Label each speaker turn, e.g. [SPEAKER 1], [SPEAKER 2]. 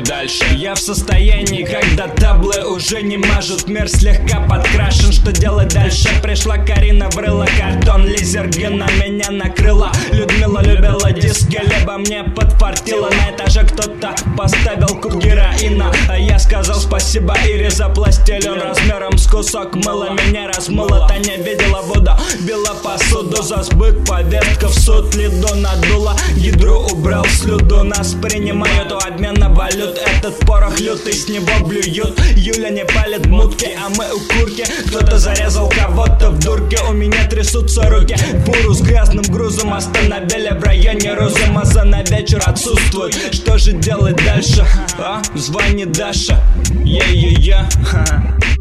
[SPEAKER 1] дальше. Я в состоянии, когда таблы уже не мажут. Мир слегка подкрашен, что делать дальше? Пришла Карина, врыла картон, Лизергина меня накрыла. Людмила любила диски, либо мне подфартило. На этаже кто-то поставил куб героина, а я сказал спасибо Ире за пластилин размером с кусок мыла. Меня размыло, Таня видела воду, била посуду за сбыт, повестка в суд. Лиду надула, ядру убрал слюду. Нас принимают у обмена валют. Этот порох лютый, с него блюют. Юля не палит мутки, а мы у курки. Кто-то зарезал кого-то в дурке. У меня трясутся руки, буру с грязным грузом остановили в районе Розамаза. На вечер отсутствует. Что же делать дальше? Звонит Даша. Е-е-е.